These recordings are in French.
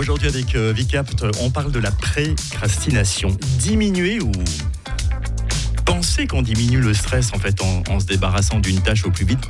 Aujourd'hui avec Vicapt, on parle de la précrastination. Diminuer ou penser qu'on diminue le stress en fait en se débarrassant d'une tâche le plus vite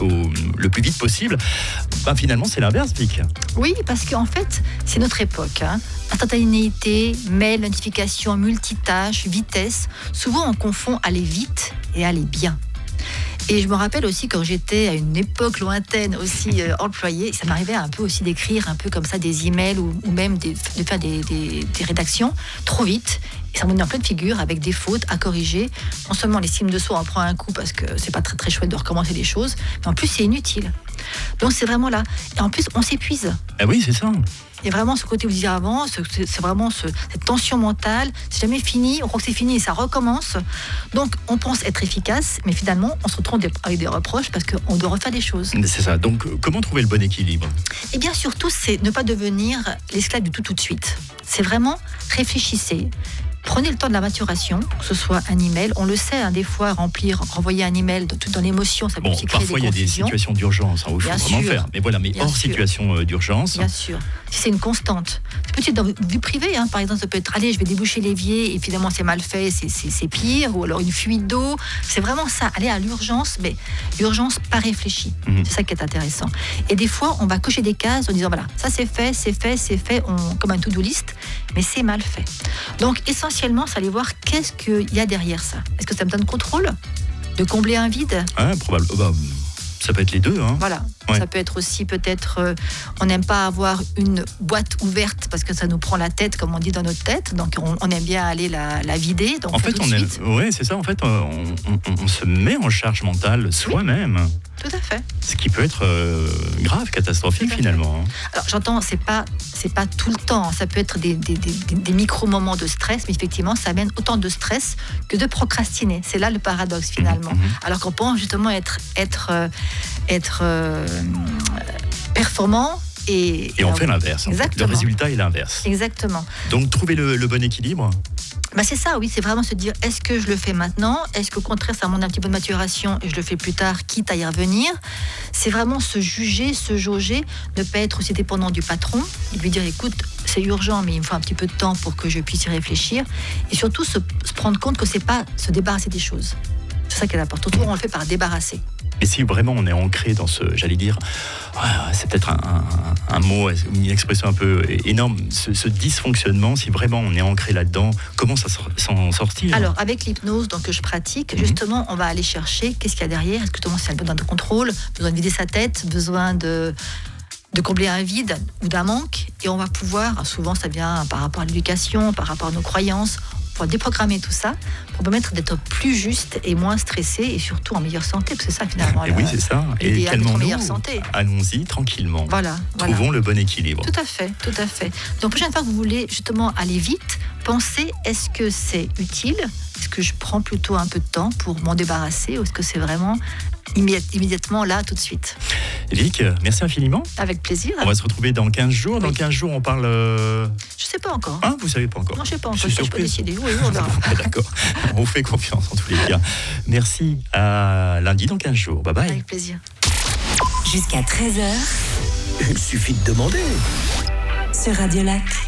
possible, finalement c'est l'inverse, Vic. Oui, parce qu'en fait, c'est notre époque. Instantanéité, mail, notification, multitâche, vitesse. Souvent, on confond aller vite et aller bien. Et je me rappelle aussi quand j'étais à une époque lointaine aussi employée, ça m'arrivait un peu aussi d'écrire un peu comme ça des emails ou même de faire des rédactions trop vite. Et ça me donnait en pleine figure avec des fautes à corriger. Non seulement l'estime de soi en prend un coup parce que c'est pas très très chouette de recommencer des choses, mais en plus c'est inutile. Donc c'est vraiment là. Et en plus on s'épuise. Ah oui, c'est ça. Et vraiment ce côté, vous disiez avant, c'est vraiment cette tension mentale. C'est jamais fini, on croit que c'est fini et ça recommence. Donc on pense être efficace, mais finalement on se retrouve avec des reproches parce qu'on doit refaire des choses. C'est ça. Donc comment trouver le bon équilibre ? Eh bien surtout, c'est ne pas devenir l'esclave du tout de suite. C'est vraiment réfléchissez. Prenez le temps de la maturation, que ce soit un email. On le sait, des fois, renvoyer un email tout dans l'émotion, ça peut aussi créer des confusions. Parfois, il y a des situations d'urgence où il faut vraiment faire. Mais voilà, hors situation d'urgence. Bien sûr. Si c'est une constante. C'est peut-être dans du privé, par exemple, ça peut être allez, je vais déboucher l'évier et finalement c'est mal fait, c'est pire. Ou alors une fuite d'eau. C'est vraiment ça. Aller à l'urgence, mais l'urgence pas réfléchie. C'est ça qui est intéressant. Et des fois, on va cocher des cases en disant voilà, ça c'est fait, comme un to-do list, mais c'est mal fait. Donc, essentiellement, c'est aller voir qu'est-ce qu'il y a derrière ça. Est-ce que ça me donne contrôle de combler un vide ? Probablement. Ça peut être les deux. Voilà. Ouais. Ça peut être aussi peut-être, on n'aime pas avoir une boîte ouverte parce que ça nous prend la tête, comme on dit dans notre tête. Donc on aime bien aller la vider. Donc en fait, c'est ça. En fait, on se met en charge mentale soi-même. Oui. Tout à fait. Ce qui peut être grave, catastrophique finalement. Alors j'entends, c'est pas tout le temps. Ça peut être des micro-moments de stress, mais effectivement, ça amène autant de stress que de procrastiner. C'est là le paradoxe finalement. Alors qu'on pense justement être performant. Et on fait l'inverse. Le résultat est l'inverse. Exactement. Donc trouver le bon équilibre. C'est ça, oui, c'est vraiment se dire, est-ce que je le fais maintenant ? Est-ce qu'au contraire, ça demande un petit peu de maturation et je le fais plus tard, quitte à y revenir ? C'est vraiment se juger, se jauger, ne pas être aussi dépendant du patron, et lui dire, écoute, c'est urgent, mais il me faut un petit peu de temps pour que je puisse y réfléchir. Et surtout, se prendre compte que c'est pas se débarrasser des choses. C'est ça qui est important. Tout on le fait par débarrasser. Et si vraiment on est ancré dans ce, j'allais dire, c'est peut-être un mot, une expression un peu énorme, ce dysfonctionnement, si vraiment on est ancré là-dedans, comment s'en sortir ? Alors, avec l'hypnose que je pratique, justement, on va aller chercher qu'est-ce qu'il y a derrière. Est-ce que c'est un besoin de contrôle, besoin de vider sa tête, besoin de combler un vide ou d'un manque ? Et on va pouvoir, souvent ça vient par rapport à l'éducation, par rapport à nos croyances, pour déprogrammer tout ça, pour permettre d'être plus juste et moins stressé et surtout en meilleure santé, parce que c'est ça finalement. Et oui, c'est ça. Et meilleure santé. Allons-y tranquillement. Voilà. Trouvons le bon équilibre. Tout à fait. Donc, prochaine fois que vous voulez justement aller vite, pensez, est-ce que c'est utile ? Est-ce que je prends plutôt un peu de temps pour m'en débarrasser ? Ou est-ce que c'est vraiment immédiatement là, tout de suite ? Vic, merci infiniment. Avec plaisir. On va se retrouver dans 15 jours. Dans 15 jours, on parle... Je sais pas encore. Vous savez pas encore ? Non, je sais pas encore. Je peux décider. Oui, on verra. D'accord. On vous fait confiance en tous les cas. Merci. À lundi dans 15 jours. Bye bye. Avec plaisir. Jusqu'à 13h. Il suffit de demander. Sur Radio Lac.